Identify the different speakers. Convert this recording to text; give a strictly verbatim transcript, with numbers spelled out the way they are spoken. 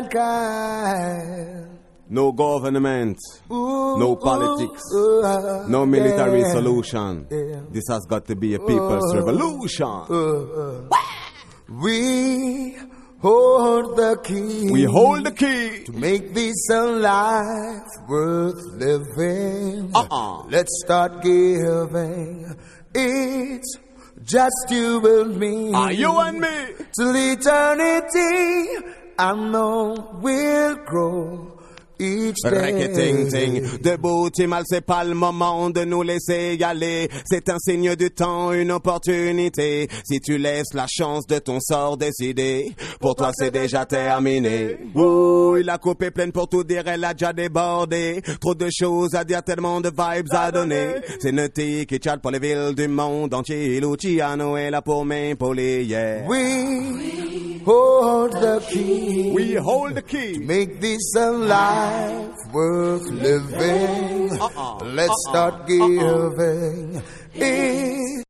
Speaker 1: mankind.
Speaker 2: No government,
Speaker 1: Ooh,
Speaker 2: no politics,
Speaker 1: ooh, uh,
Speaker 2: no military
Speaker 1: yeah.
Speaker 2: solution.
Speaker 1: Yeah.
Speaker 2: This has got to be a people's
Speaker 1: Uh,
Speaker 2: revolution.
Speaker 1: Uh, uh. We hold the key.
Speaker 2: We hold the key
Speaker 1: to make this a life worth living.
Speaker 2: Uh-uh.
Speaker 1: Let's start giving. It's just you and me.
Speaker 2: Ah, you and me.
Speaker 1: Till eternity, I know we'll grow. Each
Speaker 2: Ting,
Speaker 1: day.
Speaker 2: ting. Debout, et mal, c'est pas le moment de nous laisser y aller. C'est un signe du temps, une opportunité. Si tu laisses la chance de ton sort décider, pour toi c'est déjà terminé. Oui, la coupe est pleine pour tout dire, elle a déjà débordé. Trop de choses à dire, tellement de vibes à donner. C'est Nutty qui chatte pour les villes du monde entier. Luciano est là pour m'épauler, yeah.
Speaker 1: We hold the key.
Speaker 2: We hold the key.
Speaker 1: To make this a life worth living.
Speaker 2: Uh-uh.
Speaker 1: Let's
Speaker 2: Uh-uh.
Speaker 1: start giving. Uh-uh. It